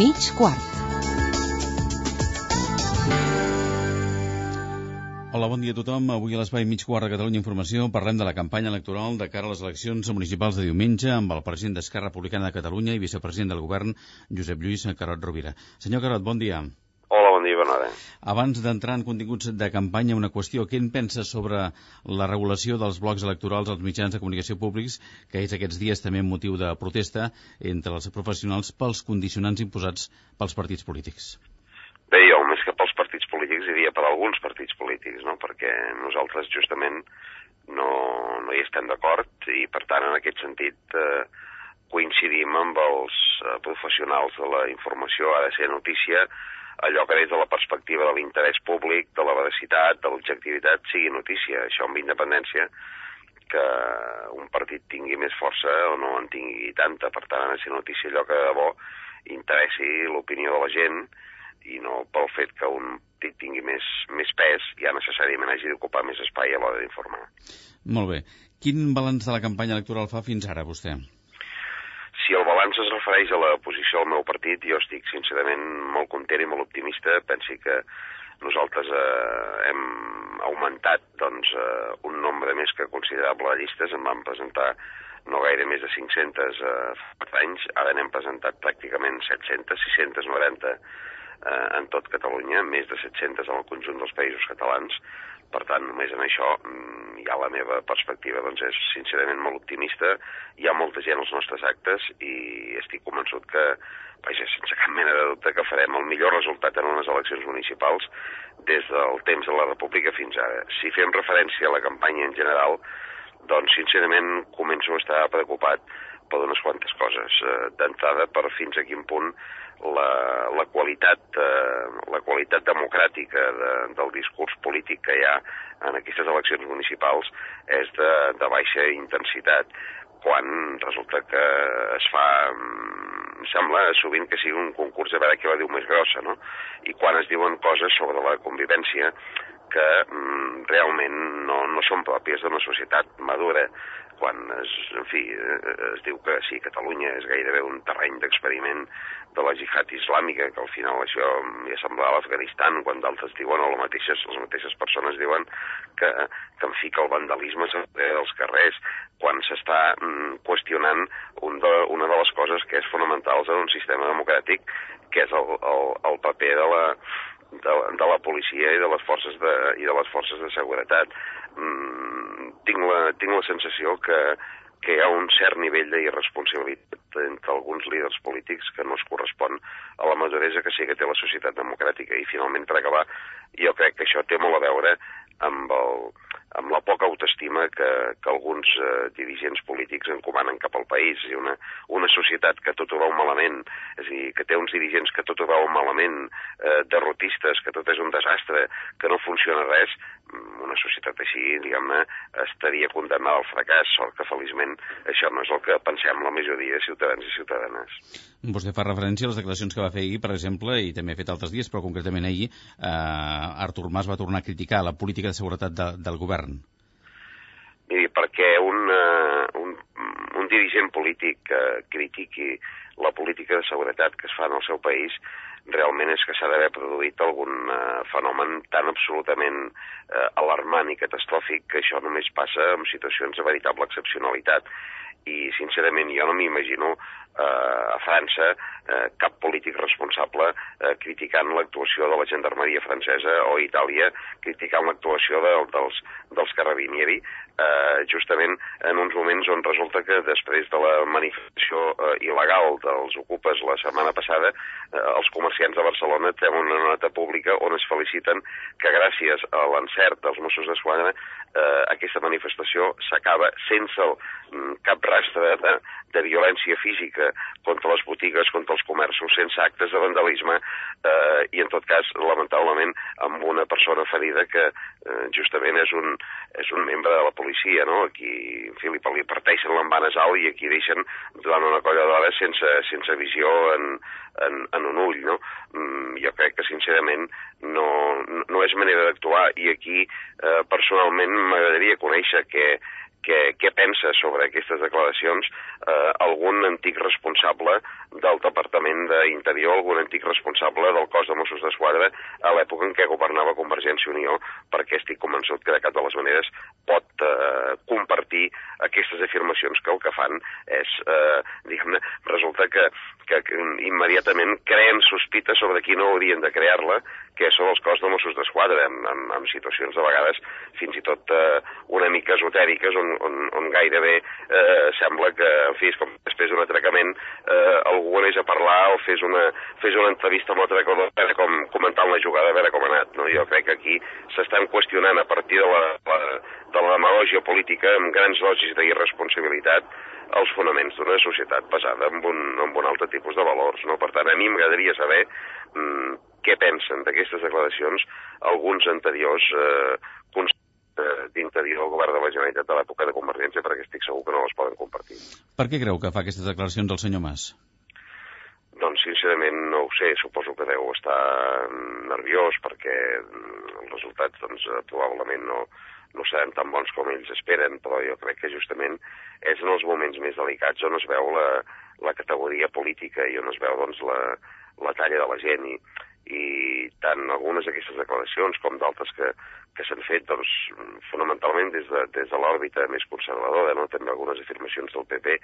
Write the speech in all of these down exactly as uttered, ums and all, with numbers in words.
mig quart. Hola, bon dia a tothom. Avui a l'Espai Mig Quart de Catalunya Informació parlem de la campanya electoral de cara a les eleccions municipals de diumenge amb el president d'Esquerra Republicana de Catalunya i vicepresident del govern, Josep Lluís Carod Rovira. Senyor Carod, bon dia. Hola, bon dia, bona hora. Abans d'entrar en continguts de campanya, una qüestió. Què en pensa sobre la regulació dels blocs electorals als mitjans de comunicació públics, que és aquests dies també motiu de protesta entre els professionals pels condicionants imposats pels partits polítics? Bé, jo, més que pels partits polítics, diria per alguns partits polítics, no? Perquè nosaltres justament no, no hi estem d'acord i, per tant, en aquest sentit, eh, coincidim amb els eh, professionals de la informació. Ha de ser notícia allò que des de la perspectiva de l'interès públic, de la veracitat, de l'objectivitat, sigui notícia. Això amb independència que un partit tingui més força o no en tingui tanta. Per tant, ha de ser notícia allò que de debò interessi l'opinió de la gent i no pel fet que un partit tingui més, més pes ja necessàriament hagi d'ocupar més espai a l'hora d'informar. Molt bé. Quin balanç de la campanya electoral fa fins ara, vostè? Si el balanç es refereix a la posició del meu partit, jo estic sincerament molt content i molt optimista. Pensi que nosaltres eh, hem augmentat doncs, eh, un nombre més que considerable de llistes. En vam presentar no gaire més de cinc-centes eh, fa anys, ara n'hem presentat pràcticament set-centes, sis-centes noranta eh, en tot Catalunya, més de set-centes en el conjunt dels països catalans. Per tant, només en això ja la meva perspectiva doncs, és sincerament molt optimista. Hi ha molta gent als nostres actes i estic convençut que, vaja, sense cap mena de dubte, que farem el millor resultat en unes eleccions municipals des del temps de la República fins ara. Si fem referència a la campanya en general, doncs sincerament començo a estar preocupat per unes quantes coses. D'entrada, per fins a quin punt la, la, qualitat, eh, la qualitat democràtica de, del discurs polític que hi ha en aquestes eleccions municipals és de, de baixa intensitat, quan resulta que es fa, em sembla sovint que sigui un concurs a veure qui la diu més grossa, no? I quan es diuen coses sobre la convivència que mm, realment no, no són pròpies d'una societat madura, quan es, en fi, es diu que sí, Catalunya és gairebé un terreny d'experiment de la jihad islàmica, que al final això ja semblava l'Afganistan, quan d'altres diuen, o les mateixes, les mateixes persones diuen que, que en fi, que el vandalisme als carrers, quan s'està mm, qüestionant un de, una de les coses que és fonamentals en un sistema democràtic, que és el, el, el paper de la, de, de la policia i de les forces de, i de les forces de seguretat. Mm, tinc, la, tinc la sensació que, que hi ha un cert nivell d'irresponsabilitat entre alguns líders polítics que no es correspon a la maduresa que sí que té la societat democràtica. I finalment, per acabar, jo crec que això té molt a veure amb, el, amb la poca autoestima que, que alguns eh, dirigents polítics encomanen cap al país. I una, una societat que tot ho veu malament, és a dir, que té uns dirigents que tot ho veu malament, eh, derrotistes, que tot és un desastre, que no funciona res, una societat així, diguem-ne, estaria condemnada al fracàs. Sort que, feliçment, això no és el que pensem la majoria de ciutadans i ciutadanes. Vostè fa referència a les declaracions que va fer ahir, per exemple, i també ha fet altres dies, però concretament ahir, eh, Artur Mas va tornar a criticar la política de seguretat de, del govern. Miri, perquè un, uh, un, un dirigent polític que critiqui la política de seguretat que es fa en el seu país realment és que s'ha d'haver produït algun uh, fenomen tan absolutament uh, alarmant i catastròfic que això només passa en situacions de veritable excepcionalitat. I, sincerament, jo no m'imagino eh, a França eh, cap polític responsable eh, criticant l'actuació de la gendarmeria francesa o a Itàlia criticant l'actuació de, dels, dels carabinieri, eh, justament en uns moments on resulta que després de la manifestació eh, il·legal dels ocupes la setmana passada, eh, els comerciants de Barcelona tenen una nota pública on es feliciten que gràcies a l'encert dels Mossos d'Esquadra eh, aquesta manifestació s'acaba sense el, cap rastre de, de violència física contra les botigues, contra els comerços, sense actes de vandalisme eh, i, en tot cas, lamentablement, amb una persona ferida que eh, justament és un, és un membre de la policia, no? Aquí, en fi, li, li parteixen l'embanasal i aquí deixen durant una colla d'hores sense, sense visió en, en, en un ull, no? Mm, jo crec que, sincerament, no, no és manera d'actuar i aquí, eh, personalment, m'agradaria conèixer què què, què pensa sobre aquestes declaracions eh, algun antic responsable del Departament d'Interior, algun antic responsable del cos de Mossos d'Esquadra a l'època en què governava Convergència i Unió, perquè estic convençut que de cap de les maneres pot eh, compartir aquestes afirmacions que el que fan és, eh, diguem-ne, resulta que, que, que immediatament creen sospita sobre qui no haurien de crear-la, que són els cos de Mossos d'Esquadra, en, en, en situacions de vegades fins i tot eh, una mica esotèriques, on, on, on gairebé eh, sembla que, en fi, és com després d'un atracament eh, algú anés a parlar o fes una, fes una entrevista amb l'atracador, a veure com, comentant la jugada, a veure com ha anat, no? Jo crec que aquí s'estan qüestionant a partir de la, la, de la demagògia política amb grans dosis d'irresponsabilitat els fonaments d'una societat basada en un, en un altre tipus de valors, no? Per tant, a mi m'agradaria saber mm, què pensen d'aquestes declaracions alguns anteriors eh, consellers d'Interior al govern de la Generalitat de l'època de Convergència, perquè estic segur que no les poden compartir. Per què creu que fa aquestes declaracions el senyor Mas? Doncs, sincerament, no ho sé. Suposo que deu estar nerviós perquè els resultats, doncs, probablement no, no seran tan bons com ells esperen, però jo crec que justament és en els moments més delicats on es veu la, la categoria política i on es veu, doncs, la, la talla de la gent i, i tant algunes d'aquestes declaracions com d'altres que, que s'han fet, doncs, fonamentalment des de, des de l'òrbita més conservadora, no? També algunes afirmacions del P P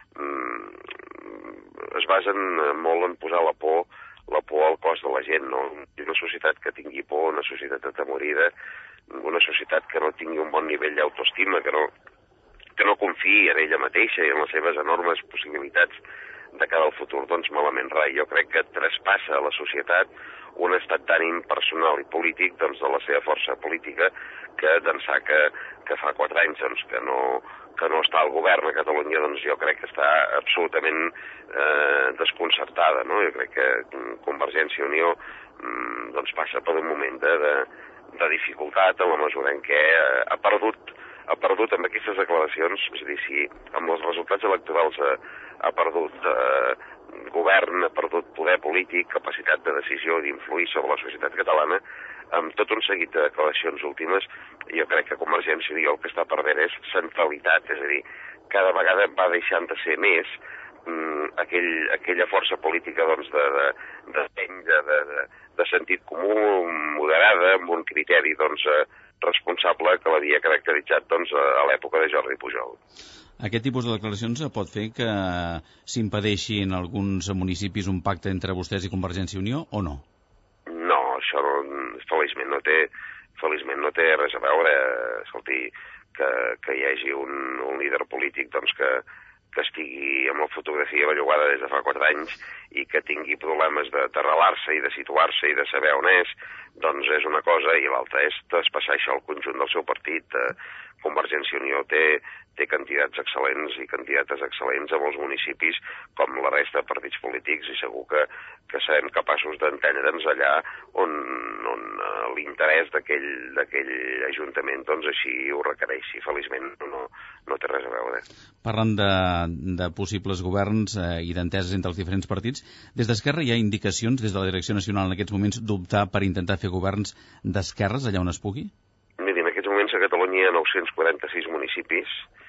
mmm, es basen molt en posar la por, la por al cos de la gent, no? Una societat que tingui por, una societat atemorida, una societat que no tingui un bon nivell d'autoestima, que no, que no confiï en ella mateixa i en les seves enormes possibilitats de cara al futur, doncs malament rai. Jo crec que traspassa a la societat un estat d'ànim personal i polític, doncs, de la seva força política, que d'ençà que, que fa quatre anys doncs, que, no, que no està al govern a Catalunya, doncs jo crec que està absolutament eh, desconcertada, no? Jo crec que Convergència i Unió mm, doncs passa per un moment de, de, de dificultat en la mesura en què eh, ha perdut ha perdut amb aquestes declaracions, és a dir, si amb els resultats electorals ha, ha perdut eh, govern, ha perdut poder polític, capacitat de decisió i d'influir sobre la societat catalana, amb tot un seguit de declaracions últimes, jo crec que Convergència i Unió el que està perdent és centralitat, és a dir, cada vegada va deixant de ser més mm, aquell, aquella força política doncs, de, de, de, de, de, de, de sentit comú, moderada, amb un criteri doncs, responsable que l'havia caracteritzat doncs, a l'època de Jordi Pujol. Aquest tipus de declaracions pot fer que s'impedeixi en alguns municipis un pacte entre vostès i Convergència i Unió o no? No, això no, feliçment no té, feliçment no té res a veure. Escolti, que, que hi hagi un, un líder polític doncs, que, que estigui amb la fotografia bellugada des de fa quatre anys i que tingui problemes d'arrelar-se i de situar-se i de saber on és, doncs és una cosa, i l'altra és traspassar això al conjunt del seu partit. Convergència i Unió té, té candidats excel·lents i candidates excel·lents a molts municipis com la resta de partits polítics i segur que, que serem capaços d'entendre'ns allà on, on uh, l'interès d'aquell ajuntament doncs així ho requereixi. Feliçment no, no té res a veure. Parlant de, de possibles governs eh, i d'enteses entre els diferents partits, des d'Esquerra hi ha indicacions des de la Direcció Nacional en aquests moments d'optar per intentar fer governs d'esquerres allà on es pugui? Miri, en aquests moments a Catalunya hi ha nou-cents quaranta-sis municipis,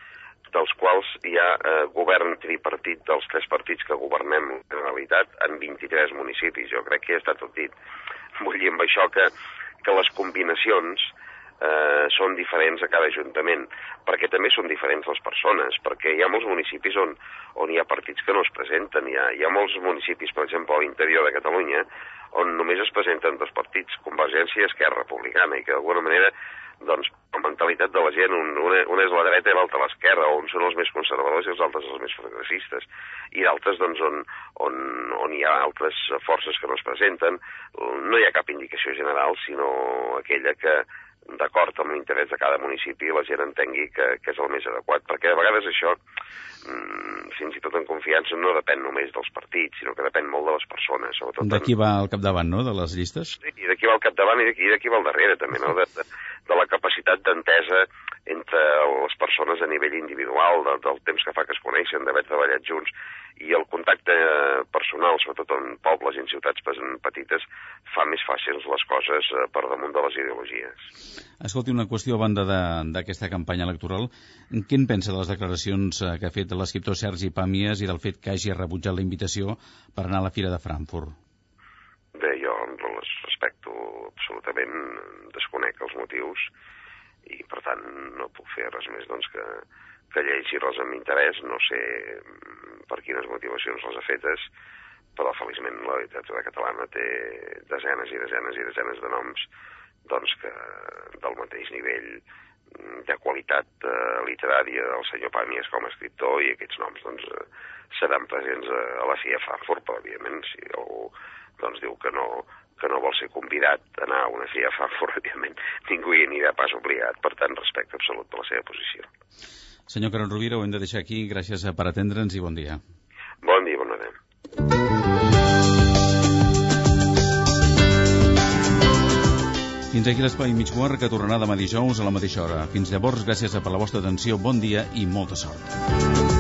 dels quals hi ha eh, govern tripartit dels tres partits que governem la Generalitat en vint-i-tres municipis. Jo crec que ja està tot dit. Vull dir amb això que, que les combinacions eh, són diferents a cada ajuntament, perquè també són diferents les persones, perquè hi ha molts municipis on, on hi ha partits que no es presenten. Hi ha, hi ha molts municipis, per exemple, a l'interior de Catalunya, on només es presenten dos partits, Convergència i Esquerra Republicana, i que d'alguna manera doncs, la mentalitat de la gent, un, una, una és la dreta i l'altra a l'esquerra, on són els més conservadors i els altres els més progressistes, i d'altres doncs, on, on, on hi ha altres forces que no es presenten. No hi ha cap indicació general, sinó aquella que, d'acord amb l'interès de cada municipi, la gent entengui que, que és el més adequat, perquè de vegades això, fins i tot en confiança, no depèn només dels partits, sinó que depèn molt de les persones. De qui va al capdavant, no?, de les llistes? Sí, i de qui va al capdavant i de qui, de qui va al darrere, també, no?, de, de, de la capacitat d'entesa entre les persones a nivell individual, de, del temps que fa que es coneixen, d'haver treballat junts, i el contacte personal, sobretot en pobles i en ciutats petites, fa més fàcils les coses per damunt de les ideologies. Escolti, una qüestió a banda d'aquesta campanya electoral. Què en pensa de les declaracions que ha fet l'escriptor Sergi Pàmies i del fet que hagi rebutjat la invitació per anar a la Fira de Frankfurt? Bé, jo les respecto absolutament, desconec els motius, i per tant no puc fer res més doncs, que, que llegir-les amb interès. No sé per quines motivacions les ha fetes, però feliçment la literatura catalana té desenes i desenes i desenes de noms doncs, que del mateix nivell de qualitat eh, literària del senyor Pàmies com a escriptor, i aquests noms doncs, seran presents a, a la Fira de Frankfurt, però òbviament si algú doncs, diu que no que no vol ser convidat a anar a una Fira de Frankfurt, òbviament ningú hi anirà pas obligat, per tant respecte absolut per la seva posició. Senyor Carod Rovira, ho hem de deixar aquí, gràcies per atendre'ns i bon dia. Bon dia, bon dia. Fins aquí l'Espai Mig Quart, que tornarà demà dijous a la mateixa hora. Fins llavors, gràcies per la vostra atenció, bon dia i molta sort.